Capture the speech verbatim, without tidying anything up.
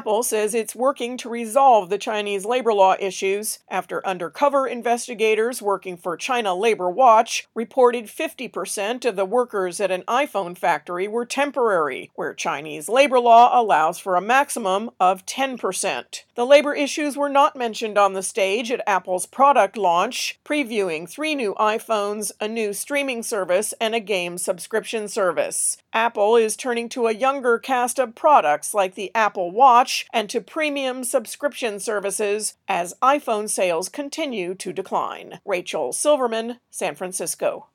Apple says it's working to resolve the Chinese labor law issues after undercover investigators working for China Labor Watch reported fifty percent of the workers at an iPhone factory were temporary, where Chinese labor law allows for a maximum of ten percent. The labor issues were not mentioned on the stage at Apple's product launch, previewing three new iPhones, a new streaming service, and a game subscription service. Apple is turning to a younger cast of products like the Apple Watch and to premium subscription services as iPhone sales continue to decline. Rachel Silverman, San Francisco.